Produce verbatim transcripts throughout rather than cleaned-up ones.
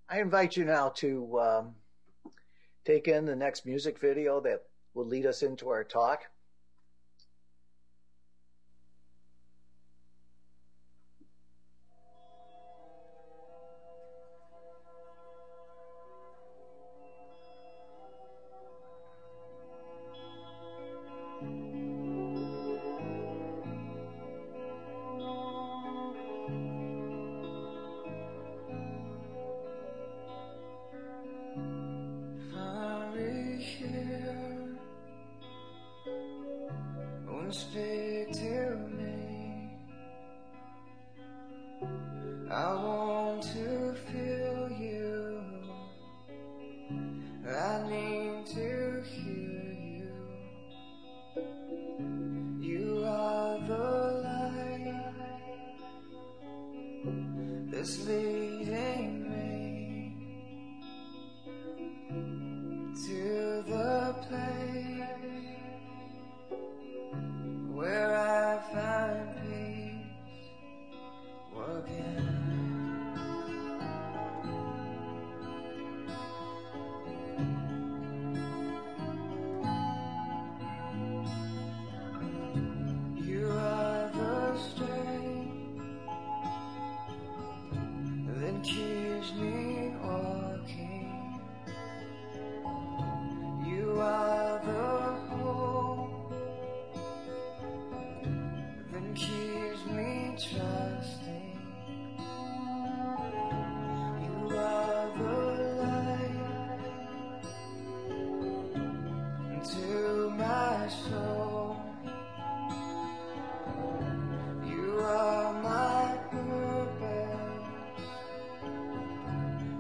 I invite you now to um, take in the next music video that will lead us into our talk. Speak to me. I want to feel you. I need to hear you. You are the light that's leading me to the place where I find peace again. You are the strength that keeps me walking. You are the hope that keeps me trusting. You are the light to my soul. You are my purpose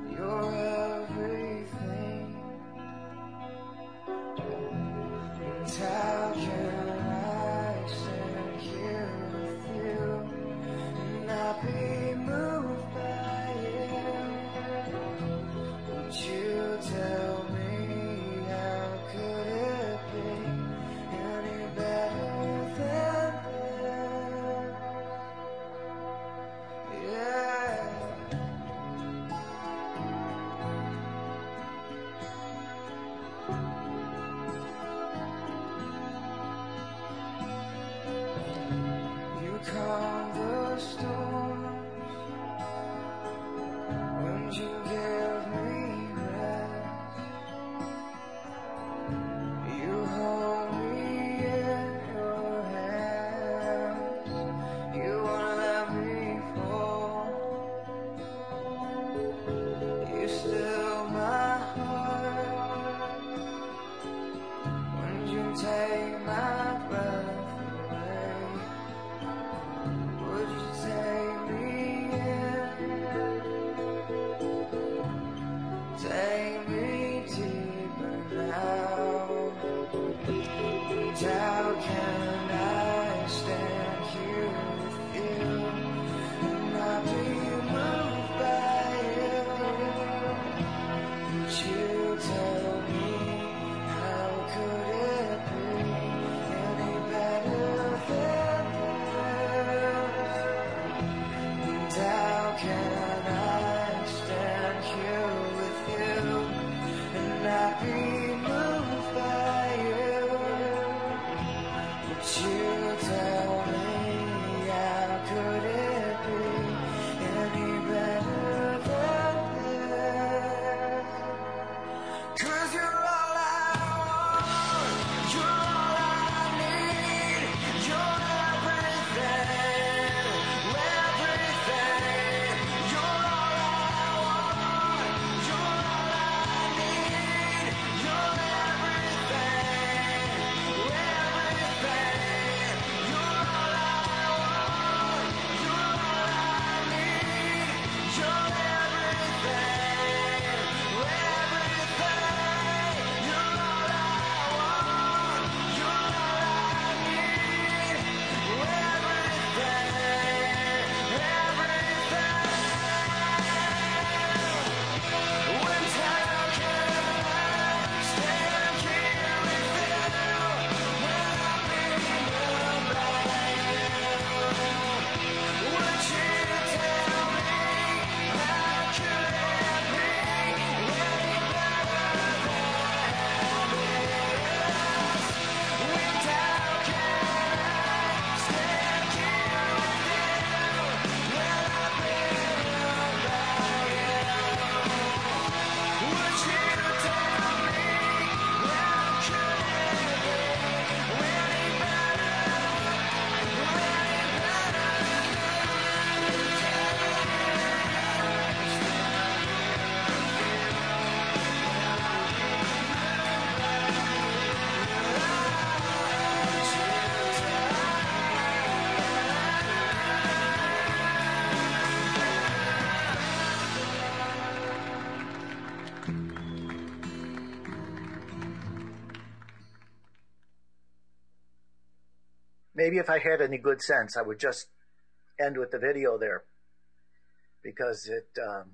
Maybe if I had any good sense, I would just end with the video there, because it, um,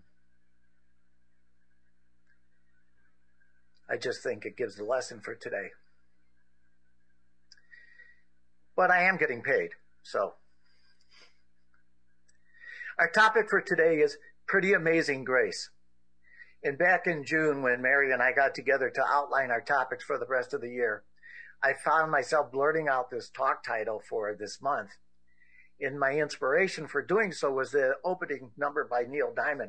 I just think it gives the lesson for today. But I am getting paid, so. Our topic for today is Pretty Amazing Grace. And back in June, when Mary and I got together to outline our topics for the rest of the year, I found myself blurting out this talk title for this month. And my inspiration for doing so was the opening number by Neil Diamond,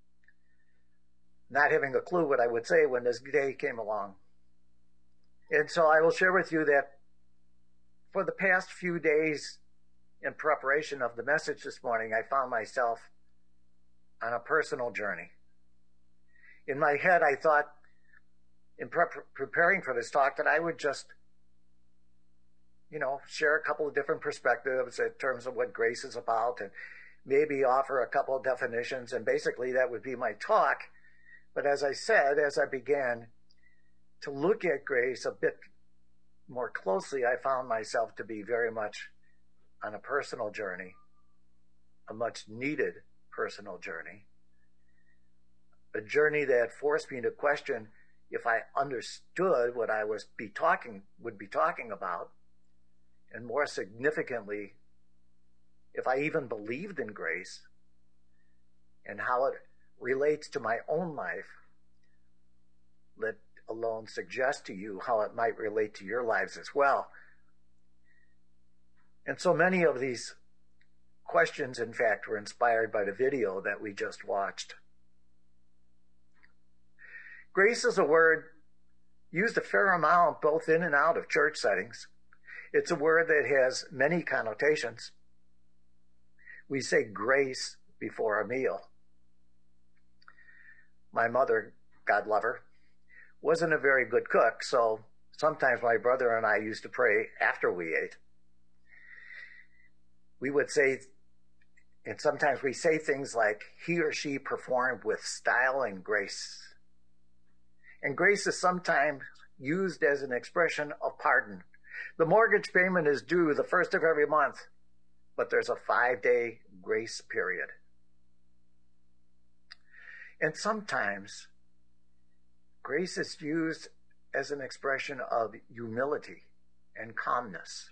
not having a clue what I would say when this day came along. And so I will share with you that for the past few days in preparation of the message this morning, I found myself on a personal journey. In my head, I thought, in pre- preparing for this talk, that I would just, you know, share a couple of different perspectives in terms of what grace is about, and maybe offer a couple of definitions, and basically that would be my talk. But as I said, as I began to look at grace a bit more closely, I found myself to be very much on a personal journey, a much needed personal journey, a journey that forced me to question if I understood what I was be talking would be talking about, and more significantly, if I even believed in grace and how it relates to my own life, let alone suggest to you how it might relate to your lives as well. And so many of these questions, in fact, were inspired by the video that we just watched. Grace is a word used a fair amount both in and out of church settings. It's a word that has many connotations. We say grace before a meal. My mother, God love her, wasn't a very good cook, so sometimes my brother and I used to pray after we ate. We would say, and sometimes we say things like, he or she performed with style and grace. And grace is sometimes used as an expression of pardon. The mortgage payment is due the first of every month, but there's a five-day grace period. And sometimes grace is used as an expression of humility and calmness.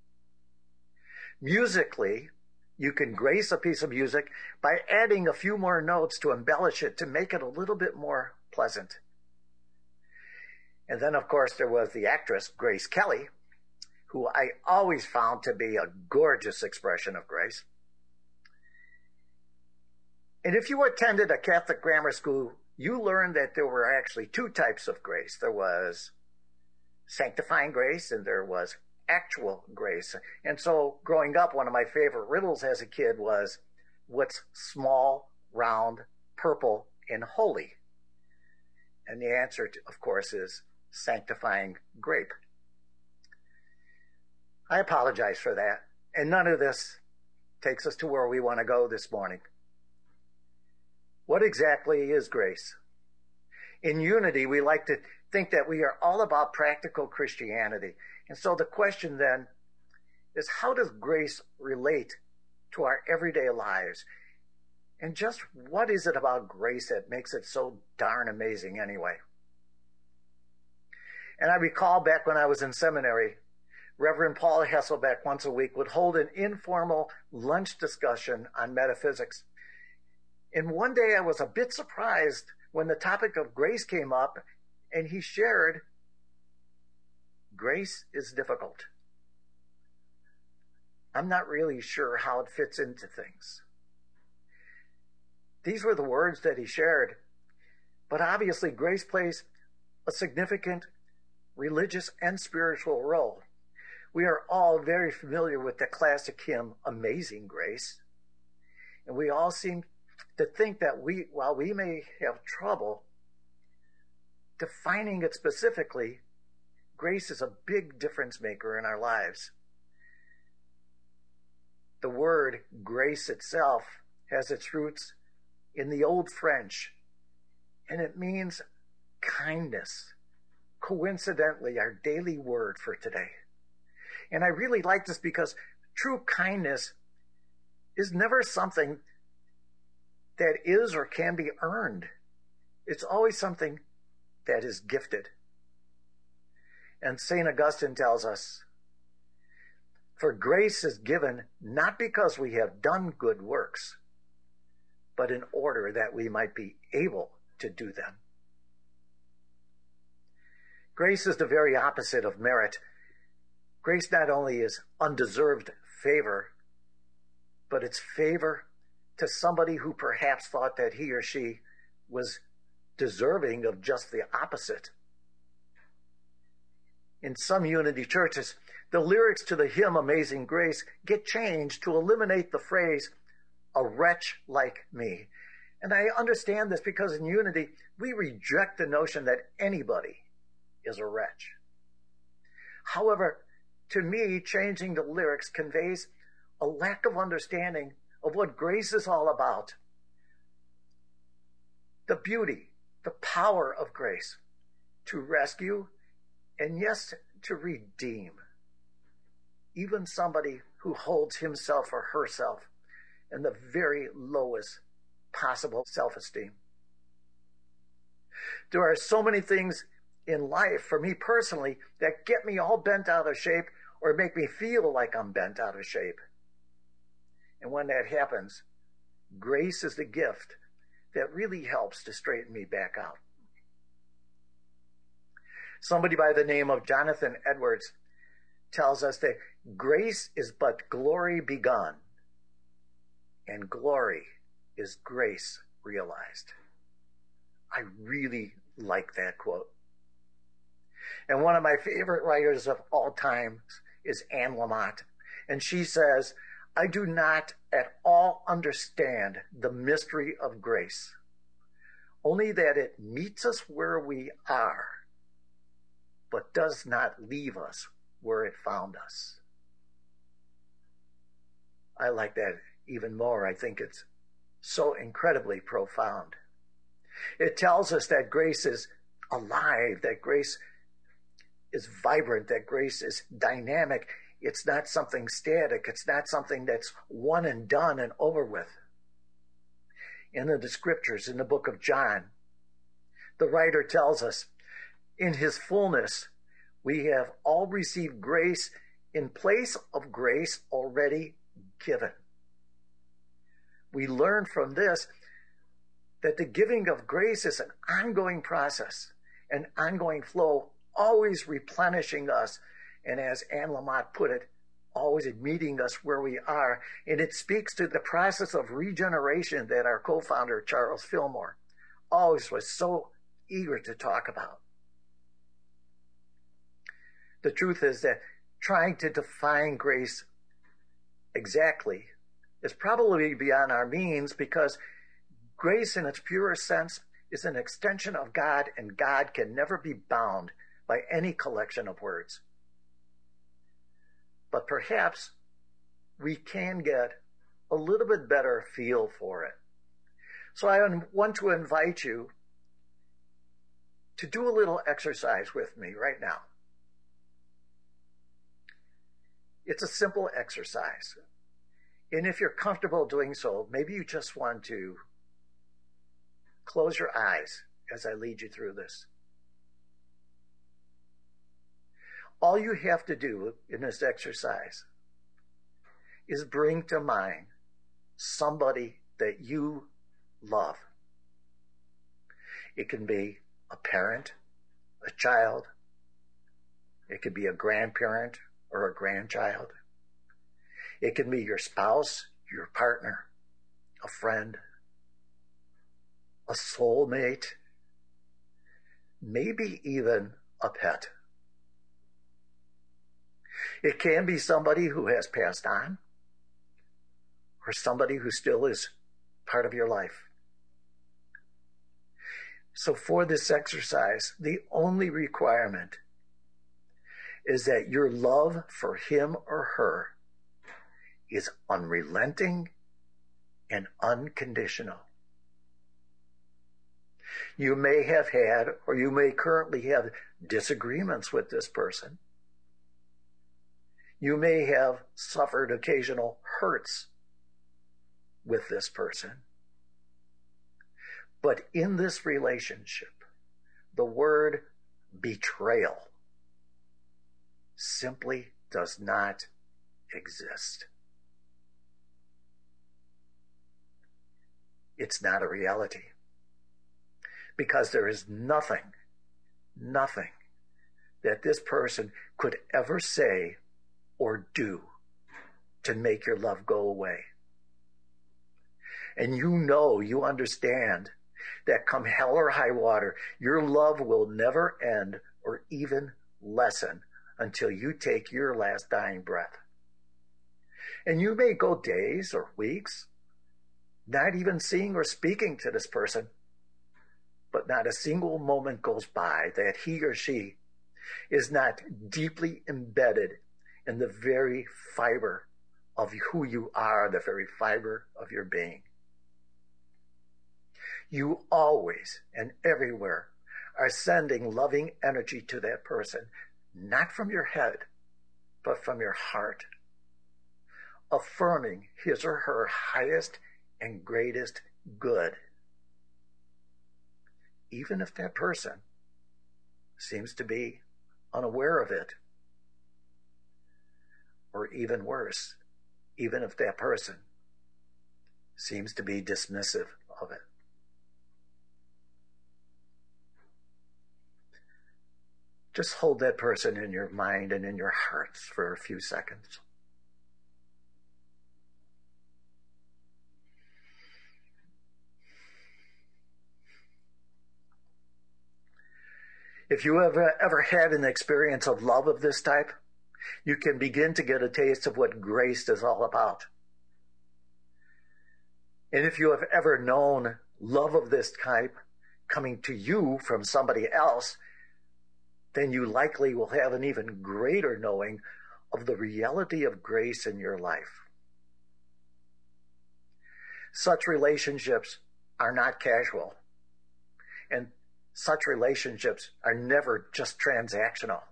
Musically, you can grace a piece of music by adding a few more notes to embellish it, to make it a little bit more pleasant. And then, of course, there was the actress Grace Kelly, who I always found to be a gorgeous expression of grace. And if you attended a Catholic grammar school, you learned that there were actually two types of grace. There was sanctifying grace and there was actual grace. And so growing up, one of my favorite riddles as a kid was, what's small, round, purple, and holy? And the answer, to, of course, is sanctifying grape. I apologize for that. And none of this takes us to where we want to go this morning. What exactly is grace? In Unity, we like to think that we are all about practical Christianity. And so the question then is, how does grace relate to our everyday lives? And just what is it about grace that makes it so darn amazing anyway? And I recall back when I was in seminary, Reverend Paul Hasselbeck once a week would hold an informal lunch discussion on metaphysics. And one day I was a bit surprised when the topic of grace came up, and he shared, grace is difficult. I'm not really sure how it fits into things. These were the words that he shared. But obviously, grace plays a significant religious and spiritual role. We are all very familiar with the classic hymn, Amazing Grace. And we all seem to think that we, while we may have trouble defining it specifically, grace is a big difference maker in our lives. The word grace itself has its roots in the Old French, and it means kindness. Coincidentally, our daily word for today. And I really like this because true kindness is never something that is or can be earned. It's always something that is gifted. And Saint Augustine tells us, for grace is given not because we have done good works, but in order that we might be able to do them. Grace is the very opposite of merit. Grace not only is undeserved favor, but it's favor to somebody who perhaps thought that he or she was deserving of just the opposite. In some Unity churches, the lyrics to the hymn Amazing Grace get changed to eliminate the phrase, a wretch like me. And I understand this because in Unity, we reject the notion that anybody is a wretch. However, to me, changing the lyrics conveys a lack of understanding of what grace is all about. The beauty, the power of grace to rescue and yes, to redeem even somebody who holds himself or herself in the very lowest possible self-esteem. There are so many things in life, for me personally, that get me all bent out of shape or make me feel like I'm bent out of shape. And when that happens, grace is the gift that really helps to straighten me back out. Somebody by the name of Jonathan Edwards tells us that grace is but glory begun, and glory is grace realized. I really like that quote. And one of my favorite writers of all time is Anne Lamott. And she says, I do not at all understand the mystery of grace, only that it meets us where we are, but does not leave us where it found us. I like that even more. I think it's so incredibly profound. It tells us that grace is alive, that grace is vibrant, that grace is dynamic. It's not something static. It's not something that's one and done and over with. In the scriptures, in the book of John, the writer tells us, in his fullness, we have all received grace in place of grace already given. We learn from this that the giving of grace is an ongoing process, an ongoing flow, always replenishing us. And as Anne Lamott put it, always meeting us where we are. And it speaks to the process of regeneration that our co-founder, Charles Fillmore, always was so eager to talk about. The truth is that trying to define grace exactly is probably beyond our means, because grace in its purest sense is an extension of God, and God can never be bound by any collection of words. But perhaps we can get a little bit better feel for it. So I want to invite you to do a little exercise with me right now. It's a simple exercise. And if you're comfortable doing so, maybe you just want to close your eyes as I lead you through this. All you have to do in this exercise is bring to mind somebody that you love. It can be a parent, a child. It could be a grandparent or a grandchild. It can be your spouse, your partner, a friend, a soulmate, maybe even a pet. It can be somebody who has passed on, or somebody who still is part of your life. So for this exercise, the only requirement is that your love for him or her is unrelenting and unconditional. You may have had, or you may currently have, disagreements with this person. You may have suffered occasional hurts with this person. But in this relationship, the word betrayal simply does not exist. It's not a reality. Because there is nothing, nothing that this person could ever say or do to make your love go away. And you know, you understand that come hell or high water, your love will never end or even lessen until you take your last dying breath. And you may go days or weeks not even seeing or speaking to this person, but not a single moment goes by that he or she is not deeply embedded in the very fiber of who you are, the very fiber of your being. You always and everywhere are sending loving energy to that person, not from your head, but from your heart, affirming his or her highest and greatest good, even if that person seems to be unaware of it, or even worse, even if that person seems to be dismissive of it. Just hold that person in your mind and in your hearts for a few seconds. If you have ever had an experience of love of this type, you can begin to get a taste of what grace is all about. And if you have ever known love of this type coming to you from somebody else, then you likely will have an even greater knowing of the reality of grace in your life. Such relationships are not casual, and such relationships are never just transactional.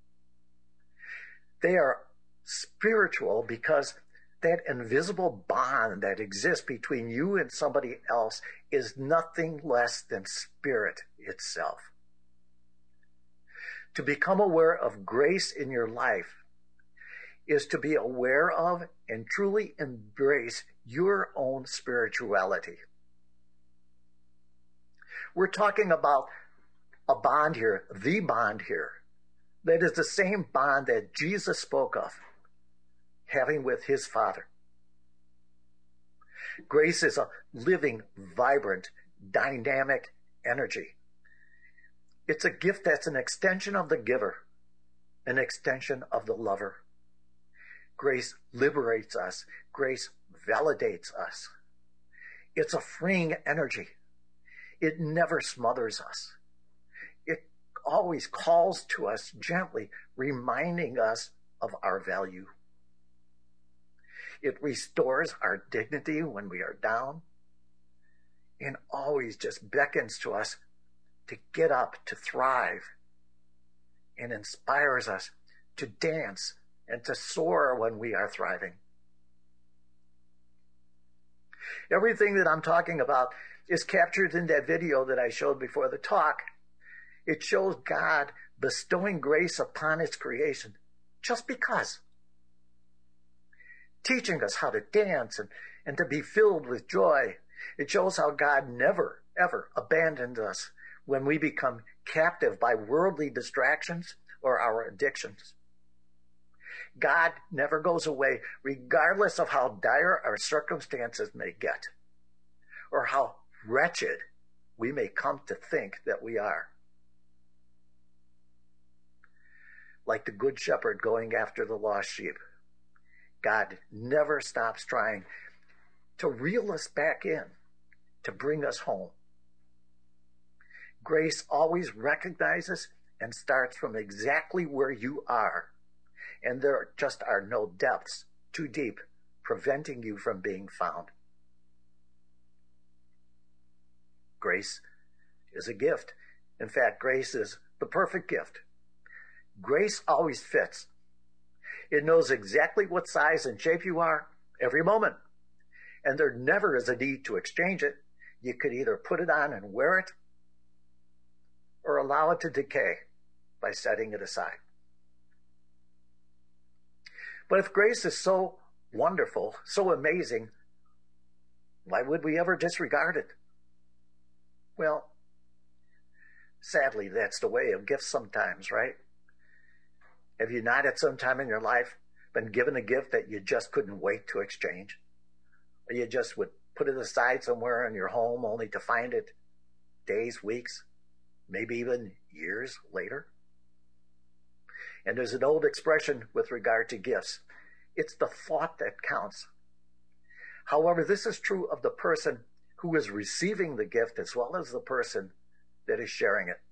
They are spiritual because that invisible bond that exists between you and somebody else is nothing less than spirit itself. To become aware of grace in your life is to be aware of and truly embrace your own spirituality. We're talking about a bond here, the bond here, that is the same bond that Jesus spoke of having with his Father. Grace is a living, vibrant, dynamic energy. It's a gift that's an extension of the giver, an extension of the lover. Grace liberates us. Grace validates us. It's a freeing energy. It never smothers us. It always calls to us gently, reminding us of our value. It restores our dignity when we are down, and always just beckons to us to get up, to thrive, and inspires us to dance and to soar when we are thriving. Everything that I'm talking about is captured in that video that I showed before the talk. It shows God bestowing grace upon his creation just because. Teaching us how to dance and, and to be filled with joy. It shows how God never, ever abandoned us when we become captive by worldly distractions or our addictions. God never goes away, regardless of how dire our circumstances may get, or how wretched we may come to think that we are. Like the good shepherd going after the lost sheep, God never stops trying to reel us back in, to bring us home. Grace always recognizes and starts from exactly where you are, and there just are no depths too deep preventing you from being found. Grace is a gift. In fact, grace is the perfect gift. Grace always fits. It knows exactly what size and shape you are every moment. And there never is a need to exchange it. You could either put it on and wear it or allow it to decay by setting it aside. But if grace is so wonderful, so amazing, why would we ever disregard it? Well, sadly, that's the way of gifts sometimes, right? Have you not at some time in your life been given a gift that you just couldn't wait to exchange? Or you just would put it aside somewhere in your home only to find it days, weeks, maybe even years later? And there's an old expression with regard to gifts. It's the thought that counts. However, this is true of the person who is receiving the gift as well as the person that is sharing it.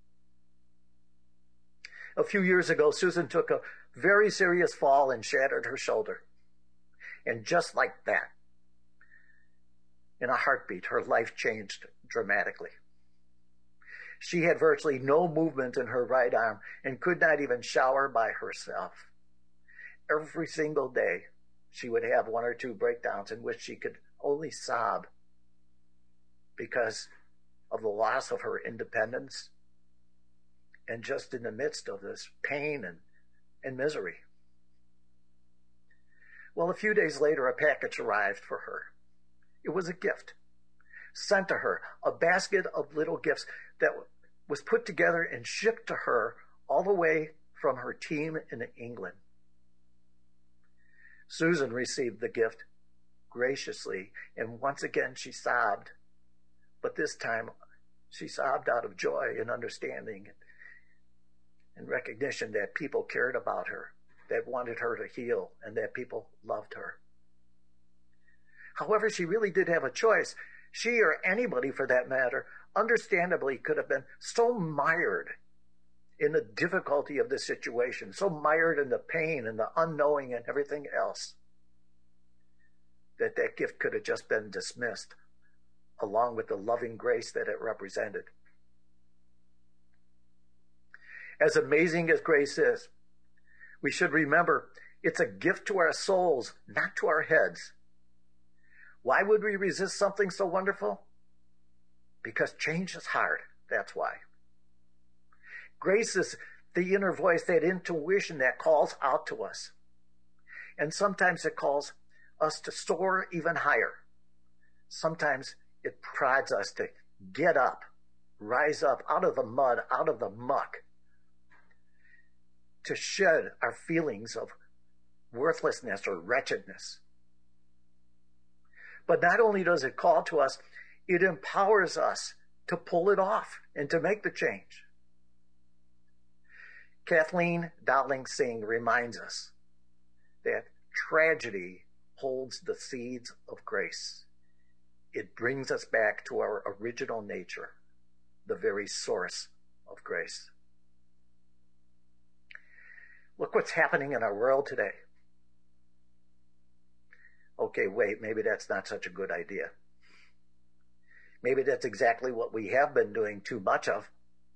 A few years ago, Susan took a very serious fall and shattered her shoulder. And just like that, in a heartbeat, her life changed dramatically. She had virtually no movement in her right arm and could not even shower by herself. Every single day, she would have one or two breakdowns in which she could only sob because of the loss of her independence and just in the midst of this pain and, and misery. Well, a few days later, a package arrived for her. It was a gift sent to her, a basket of little gifts that was put together and shipped to her all the way from her team in England. Susan received the gift graciously, and once again she sobbed. But this time she sobbed out of joy and understanding and recognition that people cared about her, that wanted her to heal, and that people loved her. However, she really did have a choice. She, or anybody for that matter, understandably could have been so mired in the difficulty of the situation, so mired in the pain and the unknowing and everything else, that that gift could have just been dismissed, along with the loving grace that it represented. As amazing as grace is, we should remember it's a gift to our souls, not to our heads. Why would we resist something so wonderful? Because change is hard, that's why. Grace is the inner voice, that intuition that calls out to us. And sometimes it calls us to soar even higher. Sometimes it prods us to get up, rise up out of the mud, out of the muck, to shed our feelings of worthlessness or wretchedness. But not only does it call to us, it empowers us to pull it off and to make the change. Kathleen Dowling Singh reminds us that tragedy holds the seeds of grace. It brings us back to our original nature, the very source of grace. Look what's happening in our world today. Okay, wait, maybe that's not such a good idea. Maybe that's exactly what we have been doing too much of.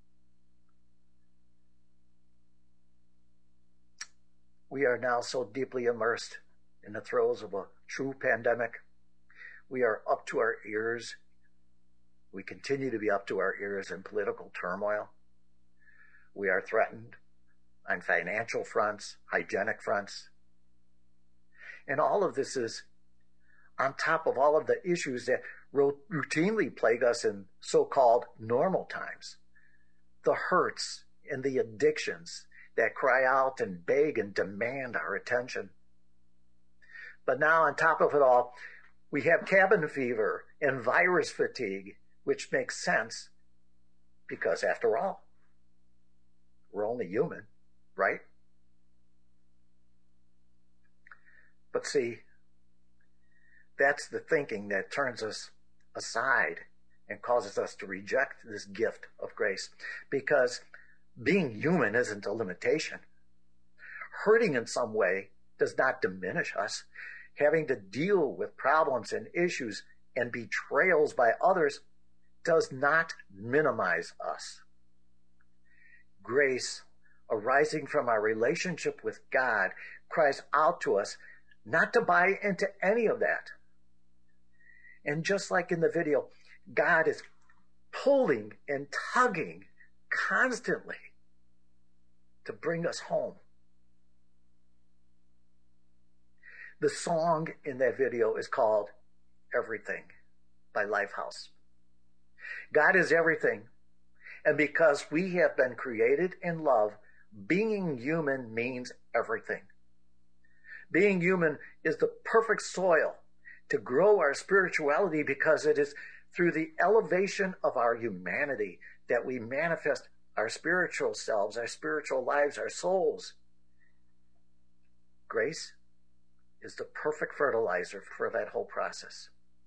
We are now so deeply immersed in the throes of a true pandemic. We are up to our ears. We continue to be up to our ears in political turmoil. We are threatened on financial fronts, hygienic fronts. And all of this is on top of all of the issues that routinely plague us in so-called normal times. The hurts and the addictions that cry out and beg and demand our attention. But now on top of it all, we have cabin fever and virus fatigue, which makes sense because after all, we're only human, right? But see, that's the thinking that turns us aside and causes us to reject this gift of grace, because being human isn't a limitation. Hurting in some way does not diminish us. Having to deal with problems and issues and betrayals by others does not minimize us. Grace, arising from our relationship with God, cries out to us not to buy into any of that. And just like in the video, God is pulling and tugging constantly to bring us home. The song in that video is called Everything by Lifehouse. God is everything. And because we have been created in love, being human means everything. Being human is the perfect soil to grow our spirituality, because it is through the elevation of our humanity that we manifest our spiritual selves, our spiritual lives, our souls. Grace is the perfect fertilizer for that whole process.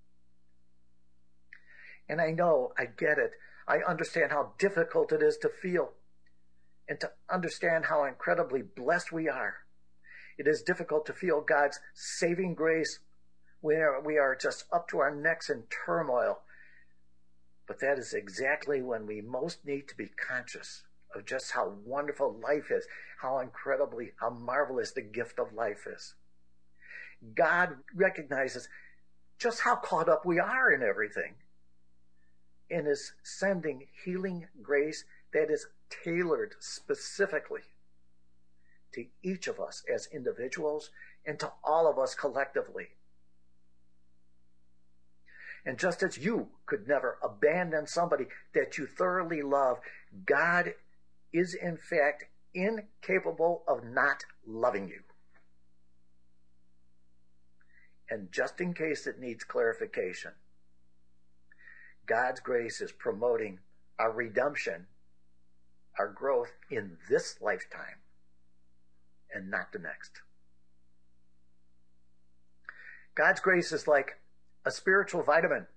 And I know, I get it. I understand how difficult it is to feel and to understand how incredibly blessed we are. It is difficult to feel God's saving grace when we are just up to our necks in turmoil. But that is exactly when we most need to be conscious of just how wonderful life is, how incredibly, how marvelous the gift of life is. God recognizes just how caught up we are in everything and is sending healing grace that is tailored specifically to each of us as individuals and to all of us collectively. And just as you could never abandon somebody that you thoroughly love, God is in fact incapable of not loving you. And just in case it needs clarification, God's grace is promoting our redemption, our growth in this lifetime and not the next. God's grace is like a spiritual vitamin,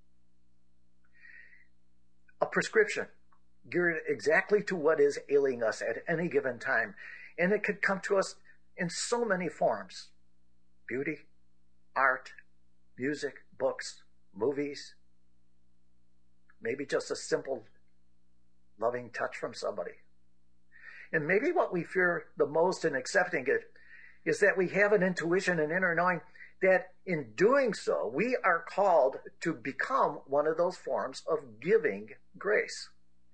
a prescription geared exactly to what is ailing us at any given time. And it could come to us in so many forms: beauty, art, music, books, movies, maybe just a simple loving touch from somebody. And maybe what we fear the most in accepting it is that we have an intuition and inner knowing that in doing so, we are called to become one of those forms of giving grace.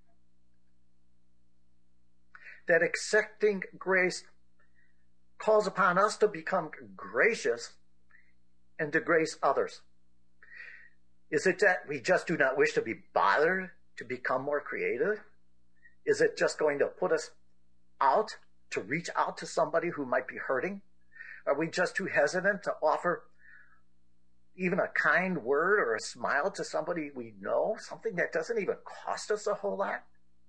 That accepting grace calls upon us to become gracious and to grace others. Is it that we just do not wish to be bothered to become more creative? Is it just going to put us out to reach out to somebody who might be hurting? Are we just too hesitant to offer even a kind word or a smile to somebody we know, something that doesn't even cost us a whole lot?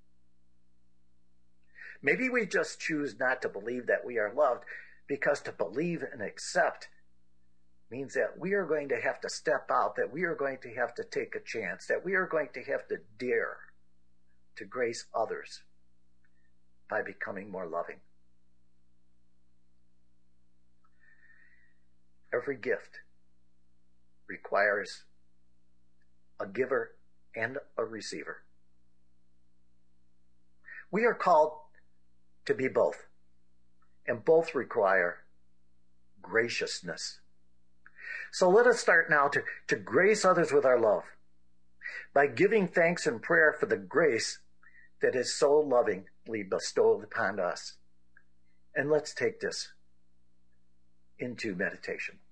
Maybe we just choose not to believe that we are loved, because to believe and accept means that we are going to have to step out, that we are going to have to take a chance, that we are going to have to dare to grace others by becoming more loving. Every gift requires a giver and a receiver. We are called to be both, and both require graciousness. So let us start now to, to grace others with our love by giving thanks and prayer for the grace that is so lovingly bestowed upon us. And let's take this into meditation.